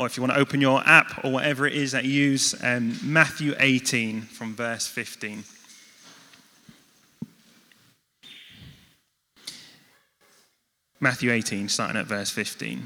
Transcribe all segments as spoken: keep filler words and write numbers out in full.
or if you want to open your app or whatever it is that you use, um, Matthew eighteen from verse fifteen. Matthew eighteen, starting at verse fifteen.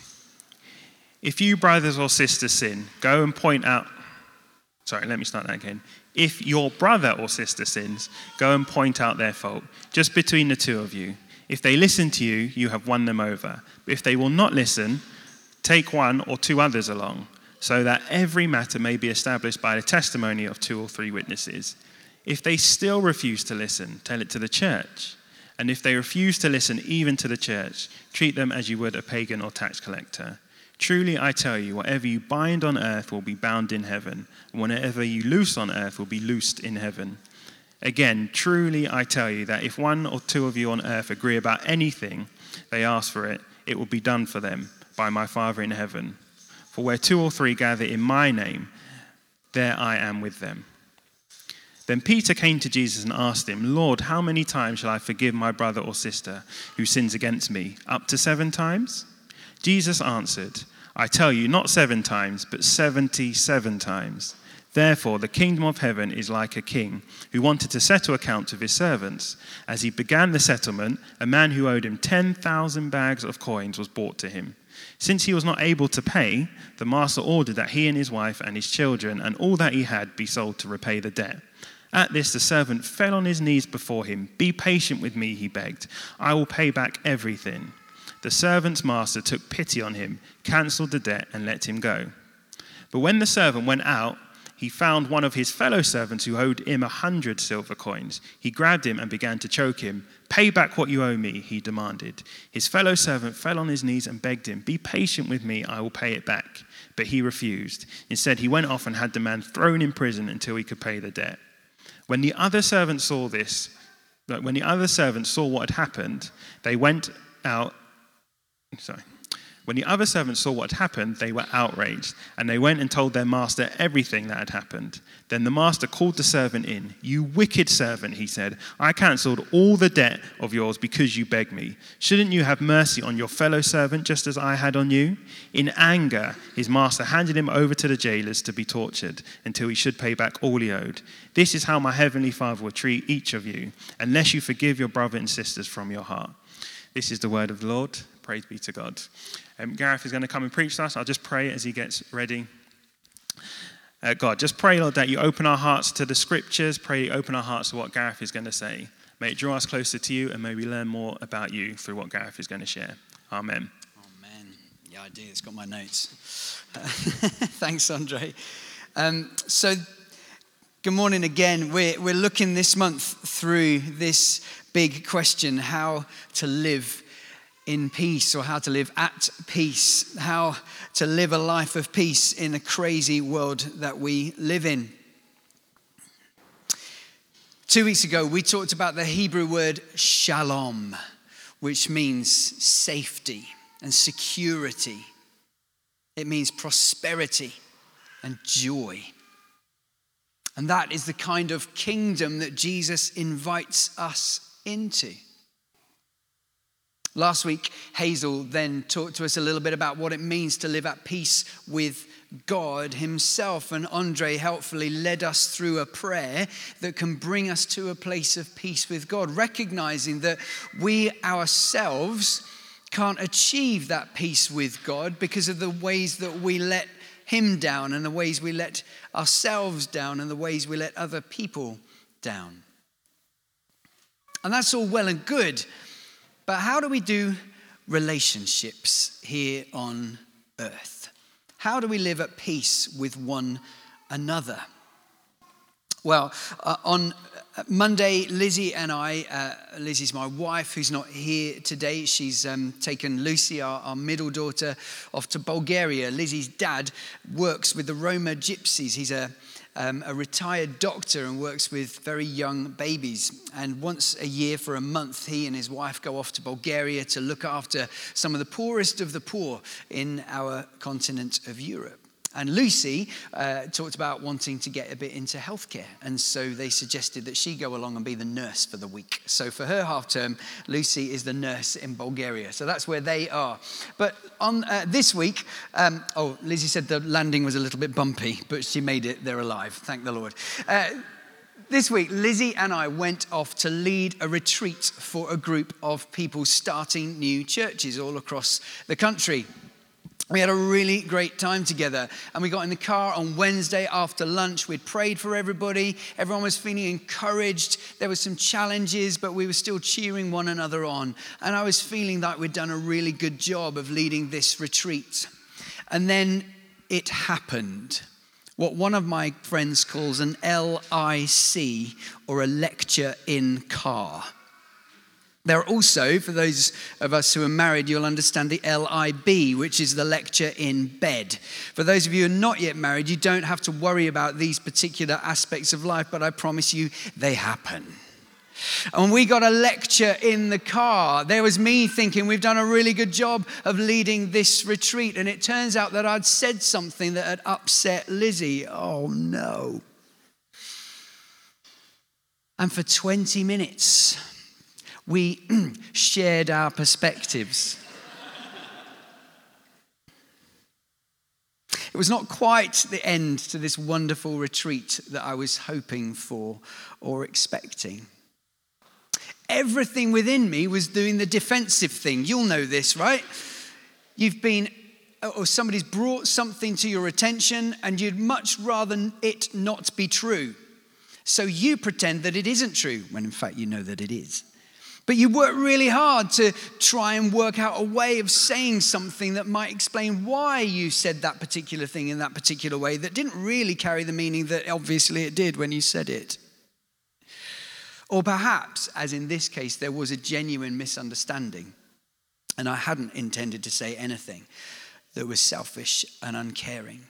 If you brothers or sisters sin, go and point out... Sorry, let me start that again. If your brother or sister sins, go and point out their fault, just between the two of you. If they listen to you, you have won them over. But if they will not listen, take one or two others along, so that every matter may be established by the testimony of two or three witnesses. If they still refuse to listen, tell it to the church. And if they refuse to listen even to the church, treat them as you would a pagan or tax collector. Truly, I tell you, whatever you bind on earth will be bound in heaven, and whatever you loose on earth will be loosed in heaven. Again, truly, I tell you that if one or two of you on earth agree about anything they ask for it, it will be done for them by my Father in heaven. For where two or three gather in my name, there I am with them. Then Peter came to Jesus and asked him, Lord, how many times shall I forgive my brother or sister who sins against me? Up to seven times? Jesus answered, I tell you, not seven times, but seventy-seven times. Therefore, the kingdom of heaven is like a king who wanted to settle accounts with his servants. As he began the settlement, a man who owed him ten thousand bags of coins was brought to him. Since he was not able to pay, the master ordered that he and his wife and his children and all that he had be sold to repay the debt. At this, the servant fell on his knees before him. Be patient with me, he begged. I will pay back everything. The servant's master took pity on him, cancelled the debt, and let him go. But when the servant went out, he found one of his fellow servants who owed him a hundred silver coins. He grabbed him and began to choke him. Pay back what you owe me, he demanded. His fellow servant fell on his knees and begged him, be patient with me, I will pay it back. But he refused. Instead, he went off and had the man thrown in prison until he could pay the debt. When the other servants saw this, when the other servants saw what had happened, they went out Sorry. When the other servants saw what had happened, they were outraged, and they went and told their master everything that had happened. Then the master called the servant in. You wicked servant, he said, I cancelled all the debt of yours because you begged me. Shouldn't you have mercy on your fellow servant just as I had on you? In anger, his master handed him over to the jailers to be tortured until he should pay back all he owed. This is how my heavenly Father will treat each of you, unless you forgive your brother and sisters from your heart. This is the word of the Lord. Praise be to God. Um, Gareth is going to come and preach to us. I'll just pray as he gets ready. Uh, God, just pray, Lord, that you open our hearts to the scriptures. Pray you open our hearts to what Gareth is going to say. May it draw us closer to you, and may we learn more about you through what Gareth is going to share. Amen. Amen. Yeah, I do. It's got my notes. Thanks, Andre. Um, so, good morning again. We're, we're looking this month through this big question, how to live in peace, or how to live at peace, how to live a life of peace in a crazy world that we live in. Two weeks ago, we talked about the Hebrew word shalom, which means safety and security. It means prosperity and joy. And that is the kind of kingdom that Jesus invites us into. Last week, Hazel then talked to us a little bit about what it means to live at peace with God himself. And Andre helpfully led us through a prayer that can bring us to a place of peace with God, recognizing that we ourselves can't achieve that peace with God because of the ways that we let him down, and the ways we let ourselves down, and the ways we let other people down. And that's all well and good. But how do we do relationships here on earth? How do we live at peace with one another? Well, uh, on Monday, Lizzie and I, uh, Lizzie's my wife who's not here today. She's um, taken Lucy, our, our middle daughter, off to Bulgaria. Lizzie's dad works with the Roma Gypsies. He's a Um, a retired doctor and works with very young babies. And once a year for a month, he and his wife go off to Bulgaria to look after some of the poorest of the poor in our continent of Europe. And Lucy uh, talked about wanting to get a bit into healthcare. And so they suggested that she go along and be the nurse for the week. So for her half term, Lucy is the nurse in Bulgaria. So that's where they are. But on uh, this week, um, oh, Lizzie said the landing was a little bit bumpy, but she made it. They're alive. Thank the Lord. Uh, This week, Lizzie and I went off to lead a retreat for a group of people starting new churches all across the country. We had a really great time together, and we got in the car on Wednesday after lunch. We'd prayed for everybody. Everyone was feeling encouraged. There were some challenges, but we were still cheering one another on. And I was feeling that we'd done a really good job of leading this retreat. And then it happened. What one of my friends calls an L I C, or a lecture in car. There are also, for those of us who are married, you'll understand the L I B, which is the lecture in bed. For those of you who are not yet married, you don't have to worry about these particular aspects of life, but I promise you, they happen. And we got a lecture in the car. There was me thinking we've done a really good job of leading this retreat. And it turns out that I'd said something that had upset Lizzie. Oh no. And for twenty minutes, we shared our perspectives. It was not quite the end to this wonderful retreat that I was hoping for or expecting. Everything within me was doing the defensive thing. You'll know this, right? You've been, or somebody's brought something to your attention and you'd much rather it not be true. So you pretend that it isn't true, when in fact you know that it is. But you work really hard to try and work out a way of saying something that might explain why you said that particular thing in that particular way that didn't really carry the meaning that obviously it did when you said it. Or perhaps, as in this case, there was a genuine misunderstanding and I hadn't intended to say anything that was selfish and uncaring.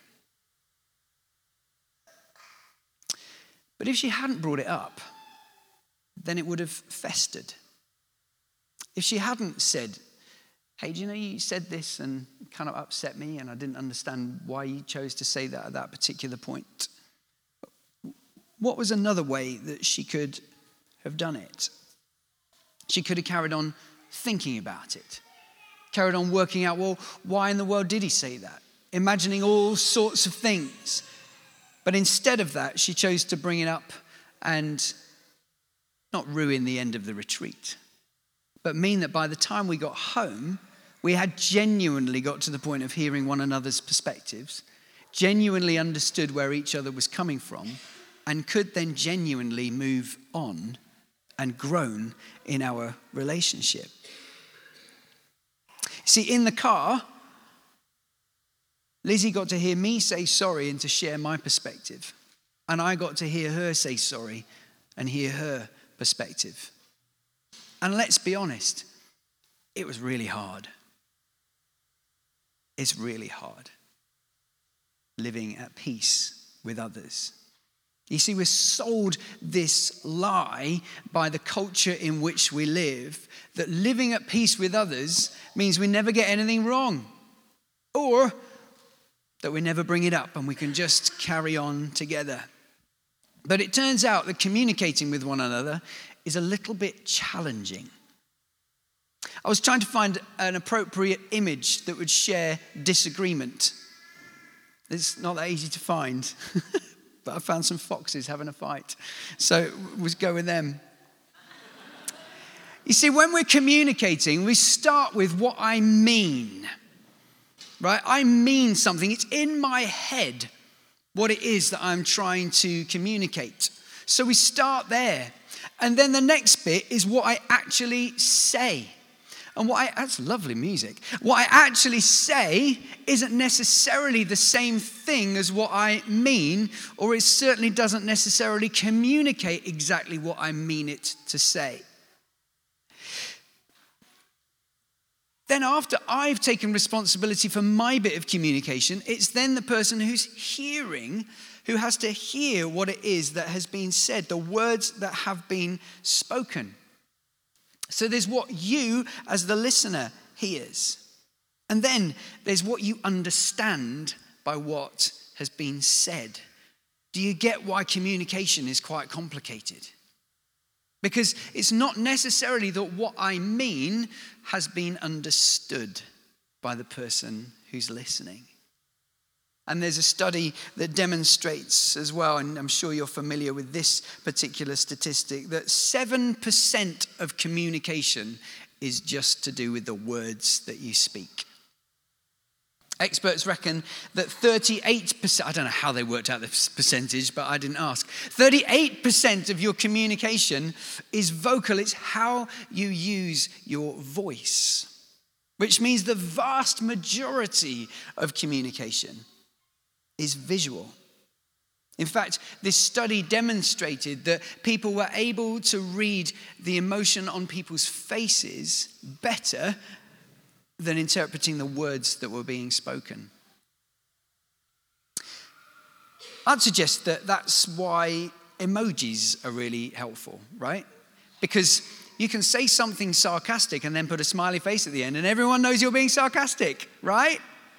But if she hadn't brought it up, then it would have festered. If she hadn't said, hey, do you know you said this and it kind of upset me and I didn't understand why you chose to say that at that particular point. What was another way that she could have done it? She could have carried on thinking about it. Carried on working out, well, why in the world did he say that? Imagining all sorts of things. But instead of that, she chose to bring it up and not ruin the end of the retreat, but mean that by the time we got home, we had genuinely got to the point of hearing one another's perspectives, genuinely understood where each other was coming from, and could then genuinely move on and grown in our relationship. See, in the car, Lizzie got to hear me say sorry and to share my perspective. And I got to hear her say sorry and hear her perspective. And let's be honest, it was really hard. It's really hard living at peace with others. You see, we're sold this lie by the culture in which we live, that living at peace with others means we never get anything wrong, or that we never bring it up and we can just carry on together. But it turns out that communicating with one another is a little bit challenging. I was trying to find an appropriate image that would share disagreement. It's not that easy to find, but I found some foxes having a fight, so we'll go with them. You see, when we're communicating, we start with what I mean, right? I mean something. It's in my head what it is that I'm trying to communicate. So we start there. And then the next bit is what I actually say. And what I, that's lovely music. What I actually say isn't necessarily the same thing as what I mean, or it certainly doesn't necessarily communicate exactly what I mean it to say. Then after I've taken responsibility for my bit of communication, it's then the person who's hearing who has to hear what it is that has been said, the words that have been spoken. So there's what you as the listener hears. And then there's what you understand by what has been said. Do you get why communication is quite complicated? Because it's not necessarily that what I mean has been understood by the person who's listening. And there's a study that demonstrates as well, and I'm sure you're familiar with this particular statistic, that seven percent of communication is just to do with the words that you speak. Experts reckon that thirty-eight percent, I don't know how they worked out this percentage, but I didn't ask. thirty-eight percent of your communication is vocal. It's how you use your voice, which means the vast majority of communication is visual. In fact, this study demonstrated that people were able to read the emotion on people's faces better than interpreting the words that were being spoken. I'd suggest that that's why emojis are really helpful, right? Because you can say something sarcastic and then put a smiley face at the end and everyone knows you're being sarcastic, right?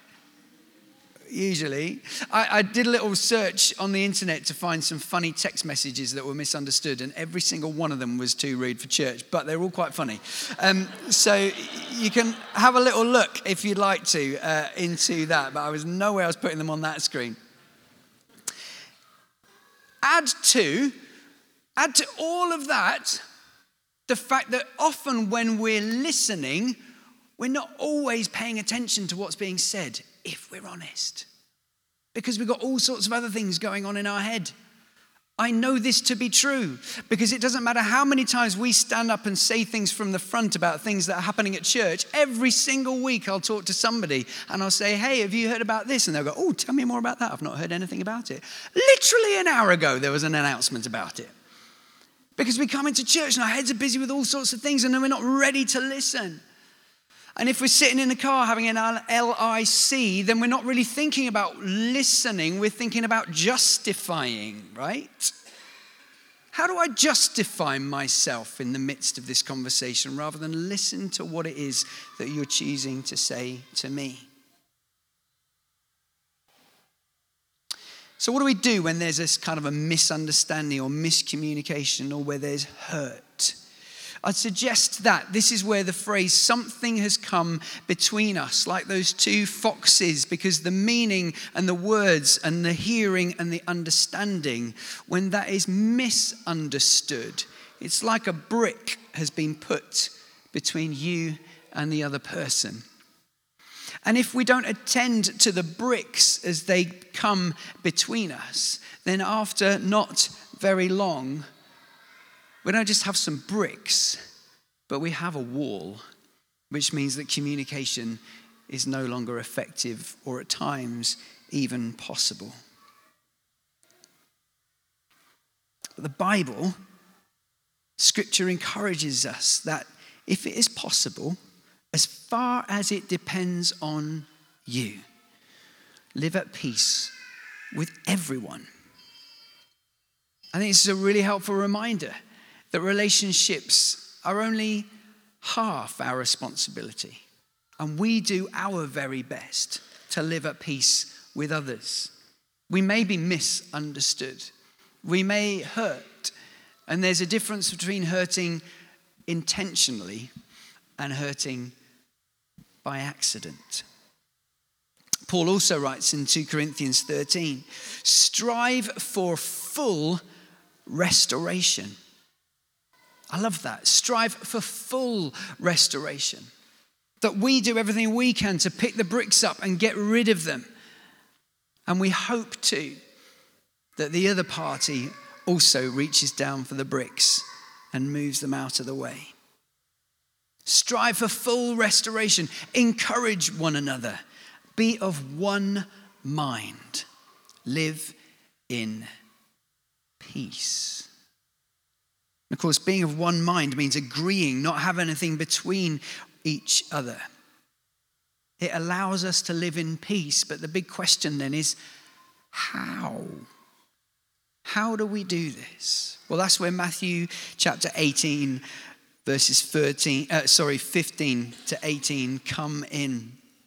Usually. I, I did a little search on the internet to find some funny text messages that were misunderstood, and every single one of them was too rude for church, but they're all quite funny. Um, so you can have a little look if you'd like to uh, into that, but I was nowhere else putting them on that screen. Add to, add to all of that the fact that often when we're listening, we're not always paying attention to what's being said, if we're honest, because we've got all sorts of other things going on in our head. I know this to be true because it doesn't matter how many times we stand up and say things from the front about things that are happening at church. Every single week I'll talk to somebody and I'll say, hey, have you heard about this? And they'll go, oh, tell me more about that. I've not heard anything about it. Literally an hour ago, there was an announcement about it. Because we come into church and our heads are busy with all sorts of things and then we're not ready to listen. And if we're sitting in the car having an L I C, then we're not really thinking about listening. We're thinking about justifying, right? How do I justify myself in the midst of this conversation rather than listen to what it is that you're choosing to say to me? So what do we do when there's this kind of a misunderstanding or miscommunication or where there's hurt? I'd suggest that this is where the phrase something has come between us, like those two foxes, because the meaning and the words and the hearing and the understanding, when that is misunderstood, it's like a brick has been put between you and the other person. And if we don't attend to the bricks as they come between us, then after not very long, we don't just have some bricks, but we have a wall, which means that communication is no longer effective or at times even possible. But the Bible, Scripture encourages us that if it is possible, as far as it depends on you, live at peace with everyone. I think this is a really helpful reminder that relationships are only half our responsibility. And we do our very best to live at peace with others. We may be misunderstood. We may hurt. And there's a difference between hurting intentionally and hurting by accident. Paul also writes in two Corinthians thirteen, strive for full restoration. I love that. Strive for full restoration. That we do everything we can to pick the bricks up and get rid of them. And we hope too that the other party also reaches down for the bricks and moves them out of the way. Strive for full restoration. Encourage one another. Be of one mind. Live in peace. Of course, being of one mind means agreeing, not have anything between each other. It allows us to live in peace, but the big question then is, how? How do we do this? Well, that's where Matthew chapter eighteen, verses thirteen, uh, sorry, fifteen to eighteen come in.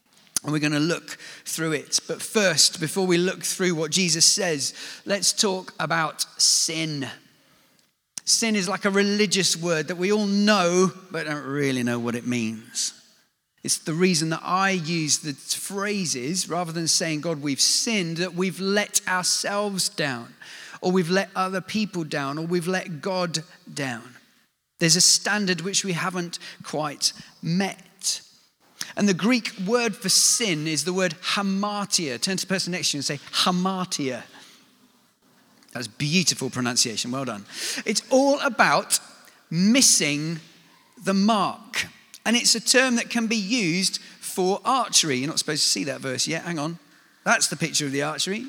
And we're going to look through it. But first, before we look through what Jesus says, let's talk about sin. Sin is like a religious word that we all know, but don't really know what it means. It's the reason that I use the phrases, rather than saying, God, we've sinned, that we've let ourselves down, or we've let other people down, or we've let God down. There's a standard which we haven't quite met. And the Greek word for sin is the word hamartia. Turn to the person next to you and say, hamartia. That's beautiful pronunciation. Well done. It's all about missing the mark. And it's a term that can be used for archery. You're not supposed to see that verse yet. Hang on. That's the picture of the archery.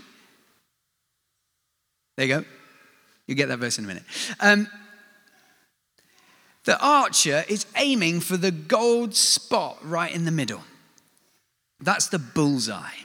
There you go. You'll get that verse in a minute. Um, The archer is aiming for the gold spot right in the middle. That's the bullseye.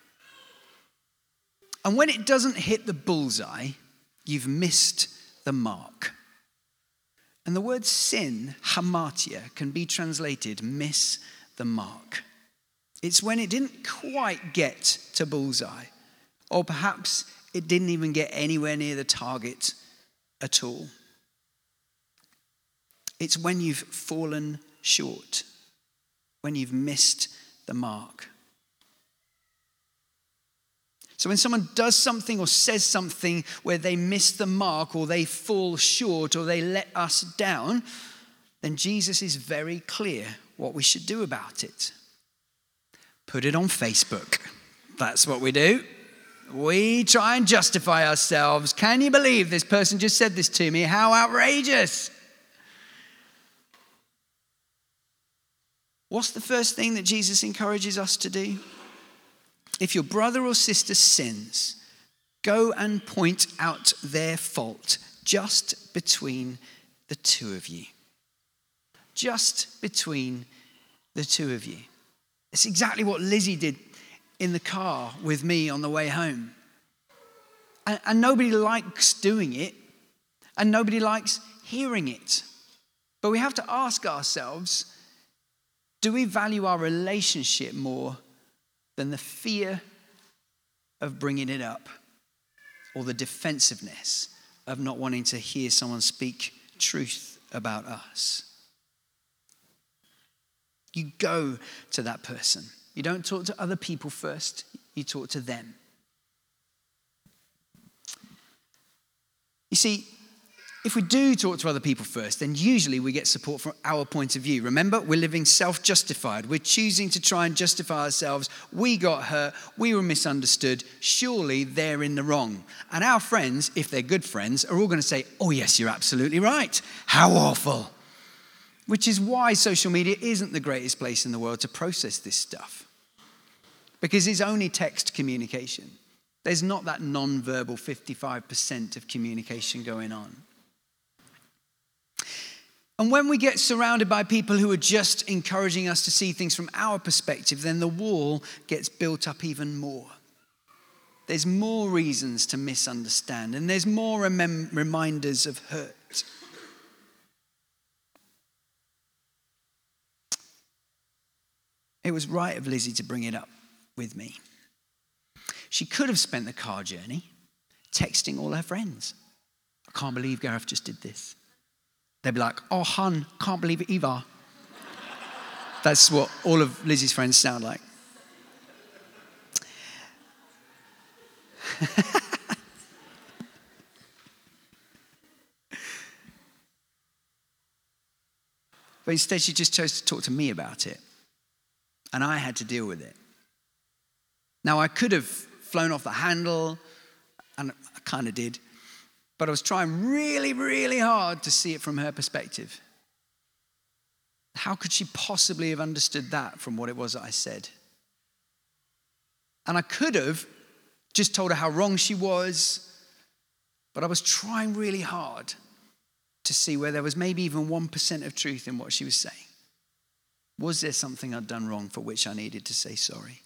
And when it doesn't hit the bullseye, you've missed the mark. And the word sin, hamartia, can be translated miss the mark. It's when it didn't quite get to bullseye, or perhaps it didn't even get anywhere near the target at all. It's when you've fallen short, when you've missed the mark. So when someone does something or says something where they miss the mark, or they fall short, or they let us down, then Jesus is very clear what we should do about it. Put it on Facebook. That's what we do. We try and justify ourselves. Can you believe this person just said this to me? How outrageous. What's the first thing that Jesus encourages us to do? If your brother or sister sins, go and point out their fault just between the two of you. Just between the two of you. It's exactly what Lizzie did in the car with me on the way home. And, and nobody likes doing it, and nobody likes hearing it. But we have to ask ourselves, do we value our relationship more than the fear of bringing it up, or the defensiveness of not wanting to hear someone speak truth about us? You go to that person. You don't talk to other people first. You talk to them. You see, if we do talk to other people first, then usually we get support from our point of view. Remember, we're living self-justified. We're choosing to try and justify ourselves. We got hurt. We were misunderstood. Surely they're in the wrong. And our friends, if they're good friends, are all going to say, oh yes, you're absolutely right. How awful. Which is why social media isn't the greatest place in the world to process this stuff. Because it's only text communication. There's not that non-verbal fifty-five percent of communication going on. And when we get surrounded by people who are just encouraging us to see things from our perspective, then the wall gets built up even more. There's more reasons to misunderstand, and there's more rem- reminders of hurt. It was right of Lizzie to bring it up with me. She could have spent the car journey texting all her friends. I can't believe Gareth just did this. They'd be like, oh, hun, can't believe it either. That's what all of Lizzie's friends sound like. But instead, she just chose to talk to me about it. And I had to deal with it. Now, I could have flown off the handle, and I kind of did. But I was trying really, really hard to see it from her perspective. How could she possibly have understood that from what it was that I said? And I could have just told her how wrong she was, but I was trying really hard to see where there was maybe even one percent of truth in what she was saying. Was there something I'd done wrong for which I needed to say sorry?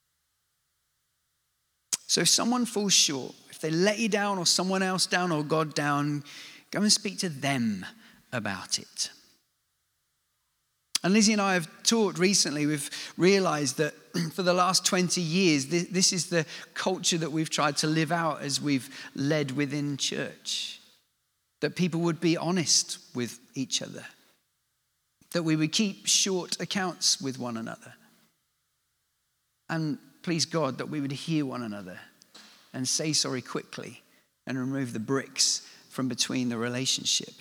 So if someone falls short, if they let you down or someone else down or God down, go and speak to them about it. And Lizzie and I have talked recently, we've realized that for the last twenty years, this, this is the culture that we've tried to live out as we've led within church. That people would be honest with each other. That we would keep short accounts with one another. And please God, that we would hear one another and say sorry quickly and remove the bricks from between the relationship.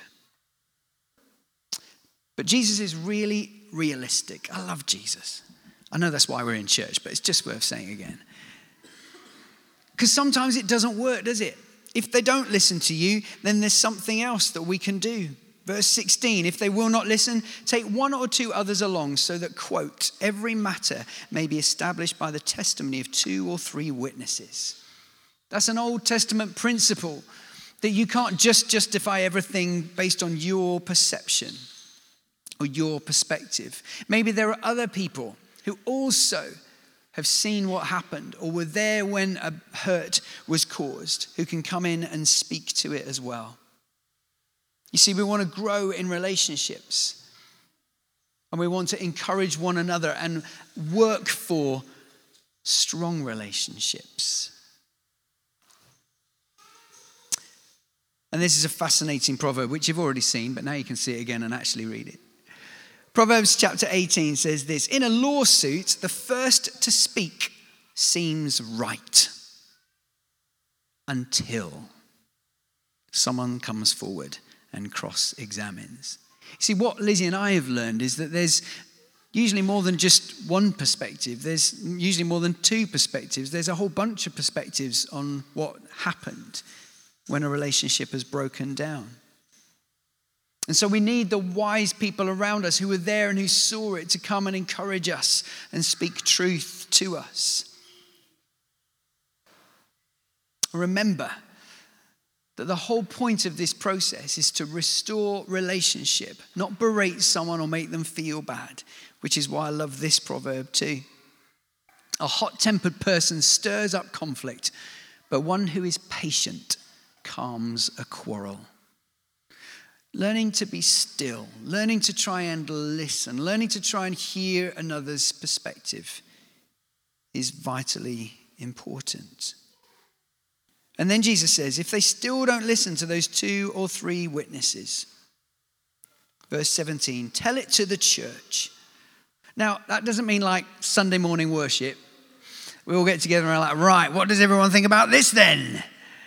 But Jesus is really realistic. I love Jesus. I know that's why we're in church, but it's just worth saying again. Because sometimes it doesn't work, does it? If they don't listen to you, then there's something else that we can do. Verse sixteen, if they will not listen, take one or two others along so that, quote, every matter may be established by the testimony of two or three witnesses. That's an Old Testament principle that you can't just justify everything based on your perception or your perspective. Maybe there are other people who also have seen what happened or were there when a hurt was caused, who can come in and speak to it as well. You see, we want to grow in relationships and we want to encourage one another and work for strong relationships. And this is a fascinating proverb, which you've already seen, but now you can see it again and actually read it. Proverbs chapter eighteen says this, in a lawsuit, the first to speak seems right until someone comes forward and cross-examines. See, what Lizzie and I have learned is that there's usually more than just one perspective. There's usually more than two perspectives. There's a whole bunch of perspectives on what happened when a relationship has broken down. And so we need the wise people around us who were there and who saw it to come and encourage us and speak truth to us. Remember that the whole point of this process is to restore relationship, not berate someone or make them feel bad, which is why I love this proverb too. A hot-tempered person stirs up conflict, but one who is patient calms a quarrel. Learning to be still, learning to try and listen, learning to try and hear another's perspective is vitally important. And then Jesus says, if they still don't listen to those two or three witnesses, verse seventeen, tell it to the church. Now, that doesn't mean like Sunday morning worship. We all get together and are like, right, what does everyone think about this then?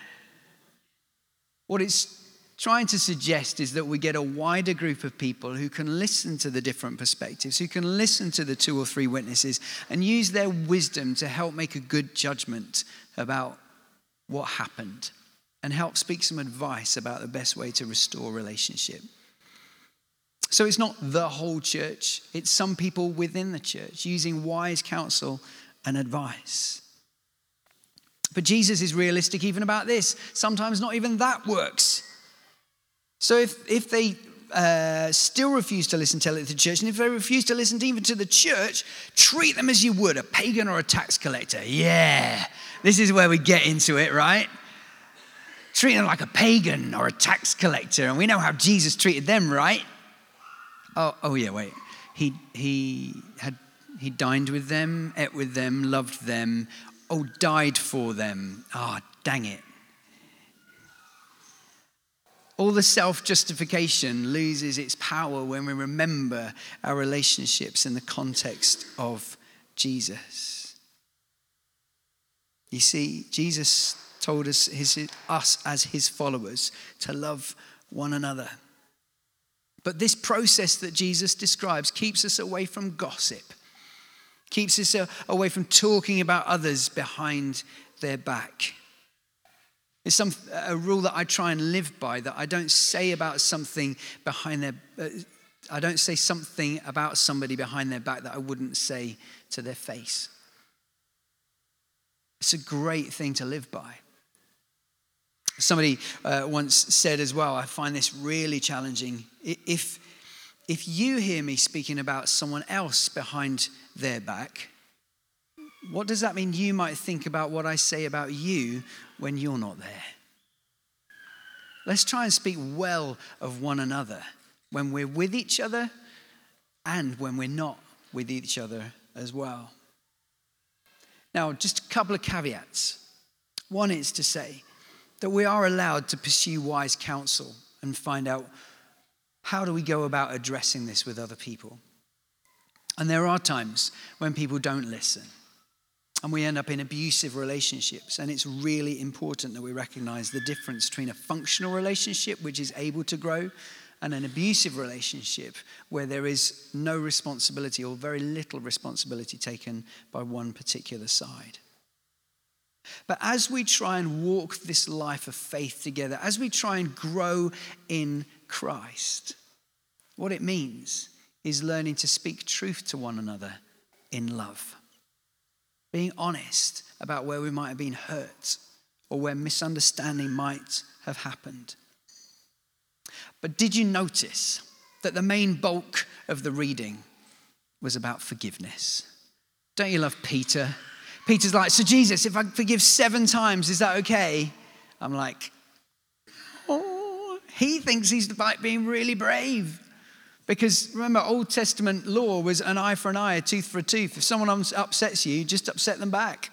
What it's trying to suggest is that we get a wider group of people who can listen to the different perspectives, who can listen to the two or three witnesses and use their wisdom to help make a good judgment about what happened and help speak some advice about the best way to restore relationship. So it's not the whole church, it's some people within the church using wise counsel and advice. But Jesus is realistic even about this. Sometimes not even that works. So if, if they uh, still refuse to listen, tell it to the church. And if they refuse to listen even to the church, treat them as you would a pagan or a tax collector. Yeah, this is where we get into it, right? Treat them like a pagan or a tax collector. And we know how Jesus treated them, right? Oh, oh yeah, wait. He, he, had, he dined with them, ate with them, loved them. Oh, died for them. Ah, oh, dang it. All the self-justification loses its power when we remember our relationships in the context of Jesus. You see, Jesus told us, his, us as his followers to love one another. But this process that Jesus describes keeps us away from gossip, keeps us away from talking about others behind their back. It's some a rule that I try and live by, that I don't say about something behind their, uh, I don't say something about somebody behind their back that I wouldn't say to their face. It's a great thing to live by. Somebody uh, once said as well, I find this really challenging. If, if you hear me speaking about someone else behind their back, what does that mean you might think about what I say about you when you're not there? Let's try and speak well of one another when we're with each other and when we're not with each other as well. Now, just a couple of caveats. One is to say that we are allowed to pursue wise counsel and find out how do we go about addressing this with other people. And there are times when people don't listen and we end up in abusive relationships. And it's really important that we recognize the difference between a functional relationship, which is able to grow, and an abusive relationship where there is no responsibility or very little responsibility taken by one particular side. But as we try and walk this life of faith together, as we try and grow in Christ, what it means is learning to speak truth to one another in love. Being honest about where we might have been hurt or where misunderstanding might have happened. But did you notice that the main bulk of the reading was about forgiveness? Don't you love Peter? Peter's like, so Jesus, if I forgive seven times, is that okay? I'm like, oh, he thinks he's like being really brave. Because remember, Old Testament law was an eye for an eye, a tooth for a tooth. If someone upsets you, just upset them back.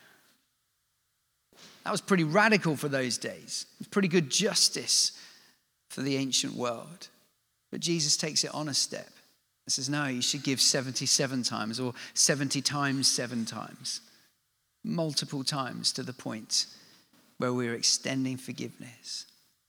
That was pretty radical for those days. It was pretty good justice for the ancient world. But Jesus takes it on a step. He says, no, you should give seventy-seven times or seventy times seven times. Multiple times to the point where we're extending forgiveness.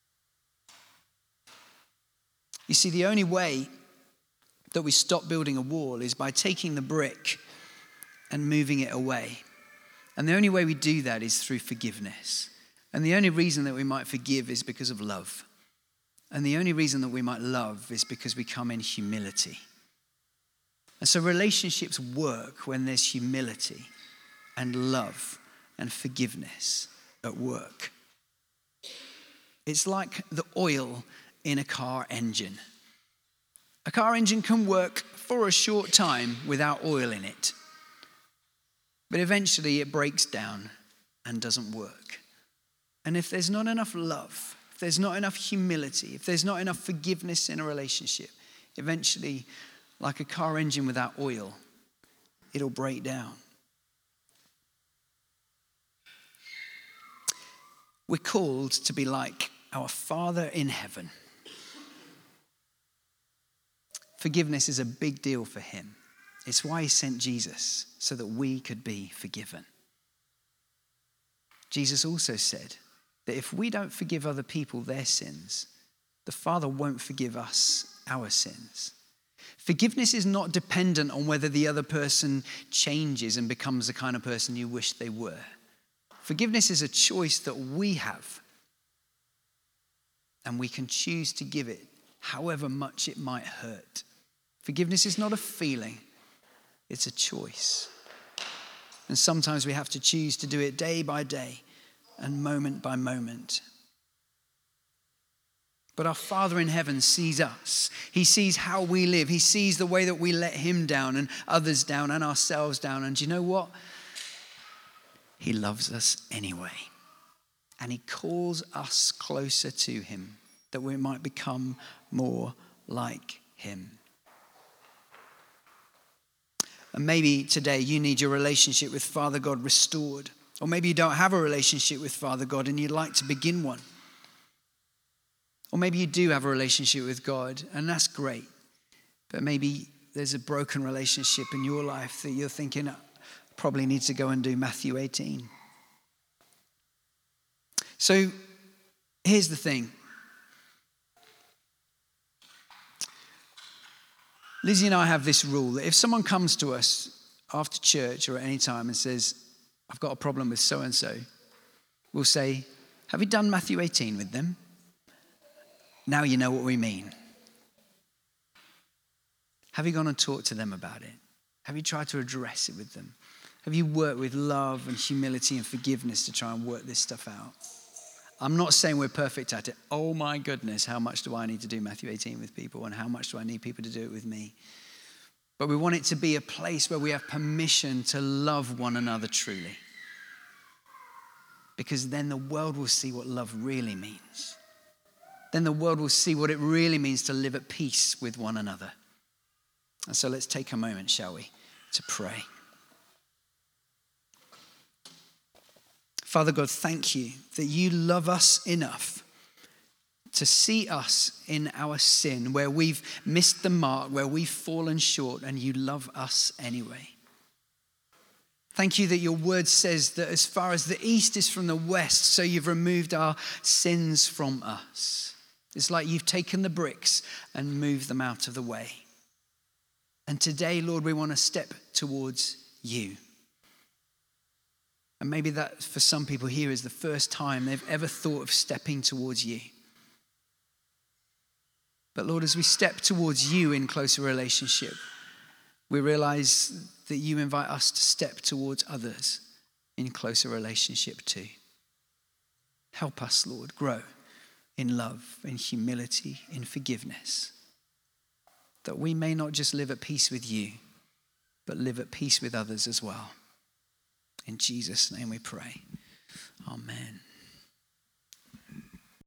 You see, the only way that we stop building a wall is by taking the brick and moving it away. And the only way we do that is through forgiveness. And the only reason that we might forgive is because of love. And the only reason that we might love is because we come in humility. And so relationships work when there's humility and love and forgiveness at work. It's like the oil in a car engine. A car engine can work for a short time without oil in it. But eventually it breaks down and doesn't work. And if there's not enough love, if there's not enough humility, if there's not enough forgiveness in a relationship, eventually, like a car engine without oil, it'll break down. We're called to be like our Father in heaven. Forgiveness is a big deal for him. It's why he sent Jesus, so that we could be forgiven. Jesus also said that if we don't forgive other people their sins, the Father won't forgive us our sins. Forgiveness is not dependent on whether the other person changes and becomes the kind of person you wish they were. Forgiveness is a choice that we have. And we can choose to give it however much it might hurt. Forgiveness is not a feeling, it's a choice. And sometimes we have to choose to do it day by day and moment by moment. But our Father in heaven sees us. He sees how we live. He sees the way that we let him down and others down and ourselves down. And do you know what? He loves us anyway. And he calls us closer to him, that we might become more like him. And maybe today you need your relationship with Father God restored. Or maybe you don't have a relationship with Father God and you'd like to begin one. Or maybe you do have a relationship with God, and that's great. But maybe there's a broken relationship in your life that you're thinking, I probably need to go and do Matthew eighteen. So here's the thing. Lizzie and I have this rule that if someone comes to us after church or at any time and says, I've got a problem with so-and-so, we'll say, have you done Matthew eighteen with them? Now you know what we mean. Have you gone and talked to them about it? Have you tried to address it with them? Have you worked with love and humility and forgiveness to try and work this stuff out? I'm not saying we're perfect at it. Oh my goodness, how much do I need to do Matthew eighteen with people, and how much do I need people to do it with me? But we want it to be a place where we have permission to love one another truly. Because then the world will see what love really means. Then the world will see what it really means to live at peace with one another. And so let's take a moment, shall we, to pray. Father God, thank you that you love us enough to see us in our sin, where we've missed the mark, where we've fallen short, and you love us anyway. Thank you that your word says that as far as the east is from the west, so you've removed our sins from us. It's like you've taken the bricks and moved them out of the way. And today, Lord, we want to step towards you. And maybe that for some people here is the first time they've ever thought of stepping towards you. But Lord, as we step towards you in closer relationship, we realize that you invite us to step towards others in closer relationship too. Help us, Lord, grow in love, in humility, in forgiveness, that we may not just live at peace with you, but live at peace with others as well. In Jesus' name we pray. Amen.